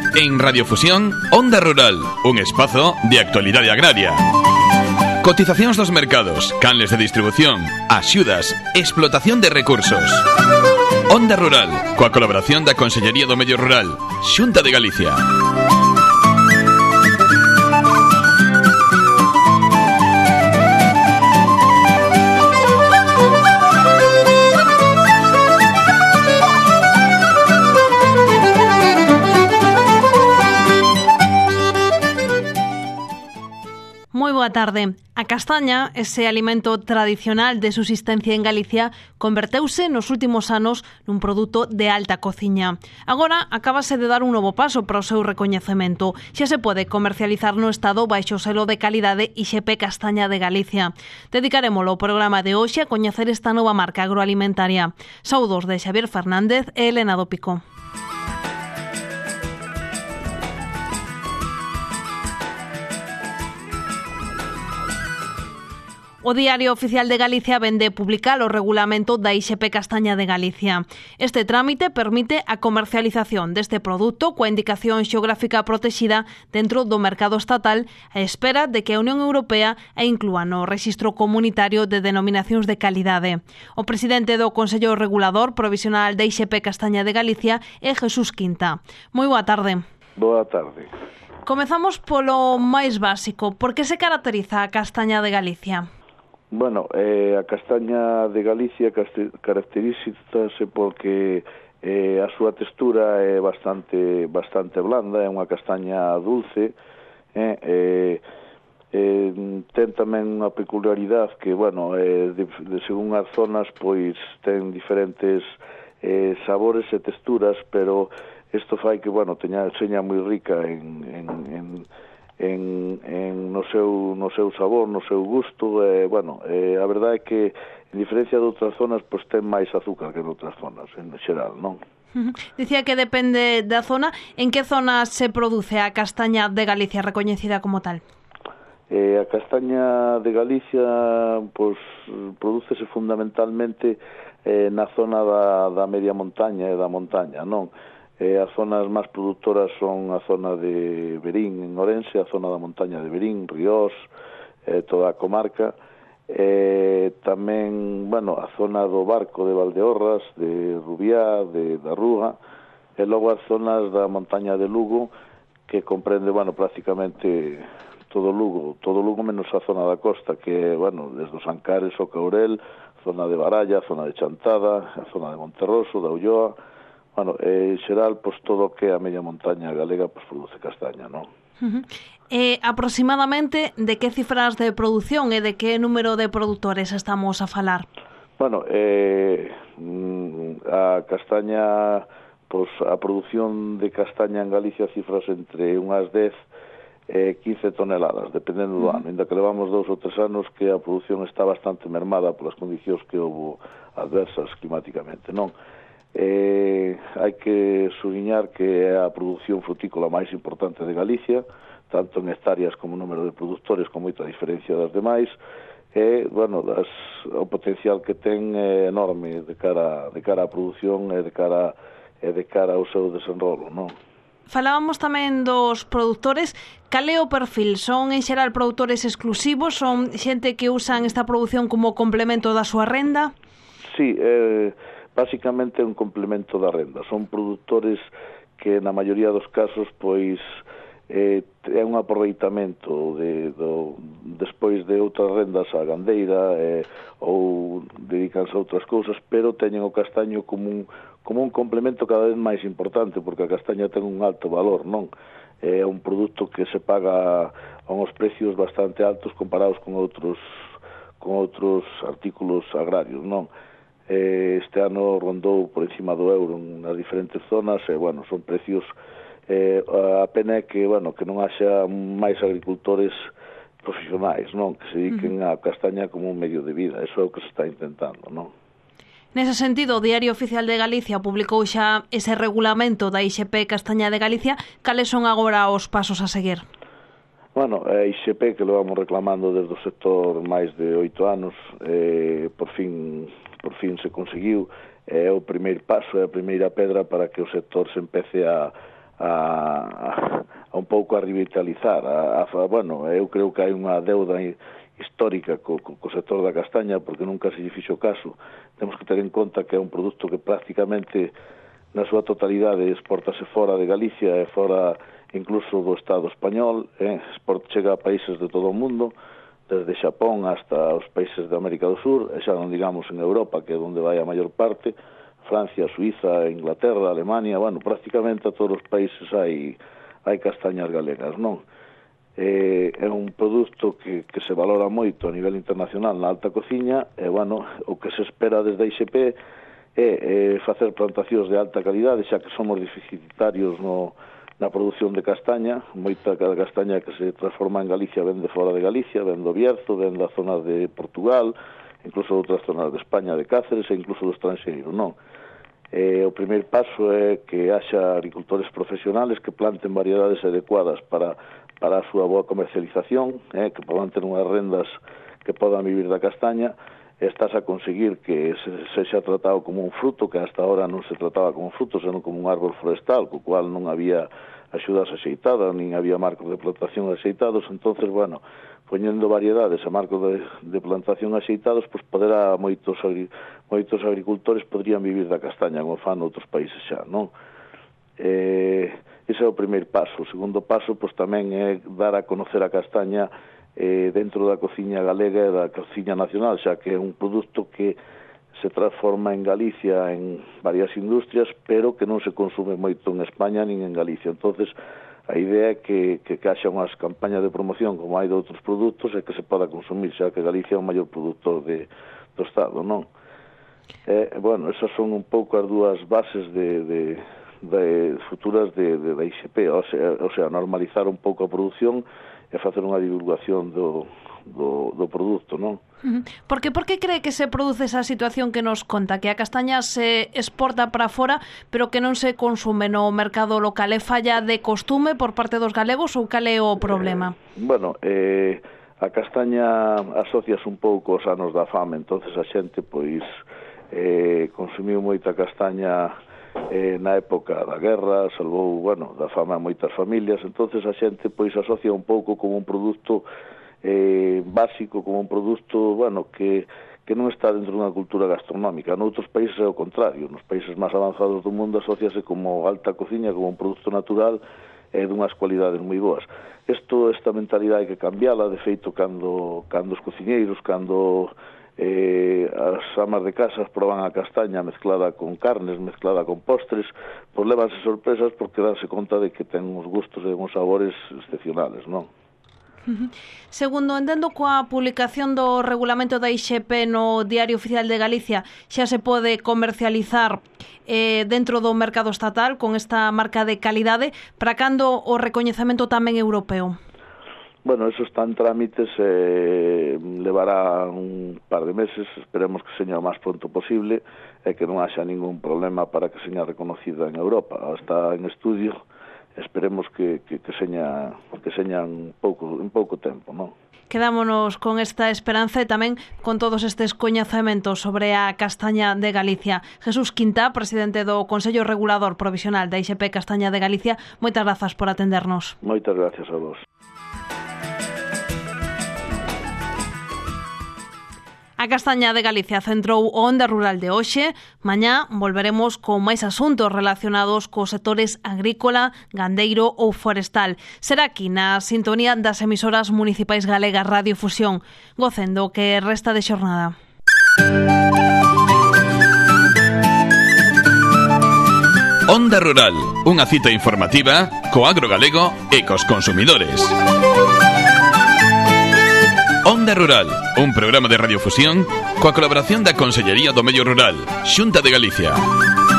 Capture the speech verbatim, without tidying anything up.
En Radiofusión, Onda Rural, un espazo de actualidade agraria. Cotizacións dos mercados, canles de distribución, axudas, explotación de recursos. Onda Rural, coa colaboración da Consellería do Medio Rural, Xunta de Galicia. Moi boa tarde. A castaña, ese alimento tradicional de subsistencia en Galicia, converteuse nos últimos anos nun produto de alta cociña. Agora, acabase de dar un novo paso para o seu recoñecemento. Xa se pode comercializar no Estado baixo o selo de calidade I X P Castaña de Galicia. Dedicarémolo o programa de hoxe a coñecer esta nova marca agroalimentaria. Saudos de Xavier Fernández e Elena do Pico. O Diario Oficial de Galicia vende publicar o regulamento da I X P Castaña de Galicia. Este trámite permite a comercialización deste produto coa indicación xeográfica protexida dentro do mercado estatal a espera de que a Unión Europea a inclúa no Rexistro Comunitario de Denominacións de Calidade. O presidente do Consello Regulador Provisional da I X P Castaña de Galicia é Jesús Quinta. Moi boa tarde. Boa tarde. Comezamos polo máis básico. Por que se caracteriza a castaña de Galicia? Bueno, eh, a castaña de Galicia caracterízase porque eh, a súa textura é bastante bastante blanda, é unha castaña dulce, eh, eh, eh, ten tamén unha peculiaridade que, bueno, eh, de, de según as zonas, pois ten diferentes eh, sabores e texturas, pero isto fai que, bueno, teña, seña moi rica en... en, en En, en no seu no seu sabor, no seu gusto, eh, bueno, eh, a verdade é que en diferencia de outras zonas, pois ten máis azúcar que en outras zonas, en xeral, non? Uh-huh. Dicía que depende da zona. En que zona se produce a castaña de Galicia recoñecida como tal? Eh, a castaña de Galicia, pois, prodúcese fundamentalmente eh, na zona da, da media montaña e da montaña, non? Eh, as zonas máis produtoras son a zona de Verín, en Orense, a zona da montaña de Verín, Ríos, eh, toda a comarca. Eh, tamén, bueno, a zona do Barco de Valdeorras, de Rubiá, de da Rúa, e logo as zonas da montaña de Lugo, que comprende, bueno, prácticamente todo Lugo, todo Lugo menos a zona da costa, que, bueno, desde os Ancares ao Caurel, zona de Baralla, zona de Chantada, a zona de Monterroso, da Ulloa. Bueno, en xeral, pois todo o que é a media montaña galega, pois produce castaña, non? Uh-huh. Eh, aproximadamente, de que cifras de produción e de que número de produtores estamos a falar? Bueno, eh, a castaña, pois a produción de castaña en Galicia cifras entre unhas dez e quince toneladas, dependendo do ano, ainda que levamos dous ou tres anos que a produción está bastante mermada polas condicións que houve adversas climáticamente, non? Eh, hai que subliñar que é a produción frutícola máis importante de Galicia, tanto en hectáreas como número de produtores, con moita diferencia das demais, e, bueno, das, o potencial que ten é enorme de cara, de cara á produción e de cara, e de cara ao seu desenrolo, non? Falábamos tamén dos produtores. Cal é o perfil? Son, en xeral, produtores exclusivos? Son xente que usan esta produción como complemento da súa renda? Sí, eh... Básicamente é un complemento da renda. Son produtores que na maioría dos casos pois eh, é un aproveitamento de, do, despois de outras rendas a gandeira eh, ou dedicanse a outras cousas, pero teñen o castaño como un, como un complemento cada vez máis importante, porque a castaña ten un alto valor, non? É un produto que se paga a uns precios bastante altos comparados con outros con outros artículos agrarios, non? Este ano rondou por encima do euro nas diferentes zonas e, bueno, son precios eh, a pena é que, bueno, que non haxa máis agricultores profesionais, non? Que se dediquen a castaña como un medio de vida. Eso é o que se está intentando, non? Nese sentido, o Diario Oficial de Galicia publicou xa ese regulamento da I X P Castaña de Galicia. Cales son agora os pasos a seguir? Bueno, a I X P, que lo vamos reclamando desde o sector máis de oito anos, eh, por fin por fin se conseguiu, é o primeiro paso, é a primeira pedra para que o sector se empece a, a, a un pouco a revitalizar. A, a, bueno, eu creo que hai unha deuda histórica co, co, co sector da castaña, porque nunca se lle fixo caso. Temos que ter en conta que é un produto que prácticamente na súa totalidade exportase fora de Galicia e fora incluso do Estado español, eh, export chega a países de todo o mundo, desde Xapón hasta os países de América do Sur, e xa non digamos en Europa, que é onde vai a maior parte, Francia, Suiza, Inglaterra, Alemania, bueno, prácticamente a todos os países hai, hai castañas galegas, non? Eh, é un produto que, que se valora moito a nivel internacional na alta cociña, e, bueno, o que se espera desde a I X P é, é facer plantacións de alta calidade, xa que somos deficitarios no na produción de castaña. Moita castaña que se transforma en Galicia ven de fora de Galicia, ven do Bierzo, ven da zona de Portugal, incluso de outras zonas de España, de Cáceres e incluso do estranxeiro, non? Eh, o primeiro paso é que haxa agricultores profesionales que planten variedades adecuadas para, para a súa boa comercialización, eh, que podan ter unhas rendas que podan vivir da castaña. Estás a conseguir que se sexa tratado como un fruto, que hasta ahora non se trataba como un fruto, senón como un árbol forestal, co cual non había axudas axeitadas, nin había marcos de plantación axeitados. Entonces, bueno, poñendo variedades a marcos de, de plantación axeitados, pois poderá moitos, moitos agricultores podrían vivir da castaña, como fan outros países xa, non? Eh, ese é o primeiro paso. O segundo paso, pois tamén é dar a conocer a castaña eh, dentro da cociña galega e da cociña nacional, xa que é un produto que se transforma en Galicia en varias industrias, pero que non se consume moito en España nin en Galicia. Entonces, a idea é que, que, que haxa unhas campañas de promoción como hai de outros produtos e que se poda consumir, xa que Galicia é o maior produtor de, do Estado, non? Eh, bueno, esas son un pouco as dúas bases de, de, de futuras de, de, da I X P, o sea, o sea, normalizar un pouco a produción e facer unha divulgación do, do, do produto, non? Por que, por que cree que se produce esa situación que nos conta, que a castaña se exporta para fora, pero que non se consume no mercado local? É falla de costume por parte dos galegos ou cal é o problema? Eh, bueno, eh, a castaña asocias un pouco aos anos da fame, entonces a xente, pois, eh, consumiu moita castaña eh, na época da guerra, salvou, bueno, da fame a moitas familias, entonces a xente, pois, asocia un pouco como un produto eh, básico, como un produto, bueno, que, que non está dentro dunha cultura gastronómica. Noutros países é o contrario, nos países máis avanzados do mundo asociase como alta cociña, como un produto natural e dunhas cualidades moi boas. Isto, esta mentalidade hai que cambiala, de feito, cando, cando os cociñeiros, cando eh, as amas de casas proban a castaña mezclada con carnes, mezclada con postres, pois levanse sorpresas porque danse conta de que ten uns gustos e uns sabores excepcionales, non? Segundo entendo, coa publicación do regulamento da I X P no Diario Oficial de Galicia xa se pode comercializar eh, dentro do mercado estatal con esta marca de calidade. Para cando o recoñecemento tamén europeo? Bueno, eso está en trámites, eh, levará un par de meses, esperemos que seña o máis pronto posible e que non haxa ningún problema para que seña reconocida en Europa. Está en estudio, esperemos que, que, que seña que seña un pouco, un pouco tempo, non? Quedámonos con esta esperanza e tamén con todos estes coñecementos sobre a castaña de Galicia. Jesús Quinta, presidente do Consello Regulador Provisional da I X P Castaña de Galicia, moitas grazas por atendernos. Moitas gracias a vos. A castaña de Galicia centrou o Onda Rural de hoxe. Mañá volveremos con máis asuntos relacionados cos sectores agrícola, gandeiro ou forestal. Será aquí na sintonía das emisoras municipais galegas Radio Fusión. Gocen do que resta de xornada. Onda Rural, unha cita informativa co agro galego e cos consumidores. Onda Rural, un programa de radiofusión coa colaboración da Consellería do Medio Rural, Xunta de Galicia.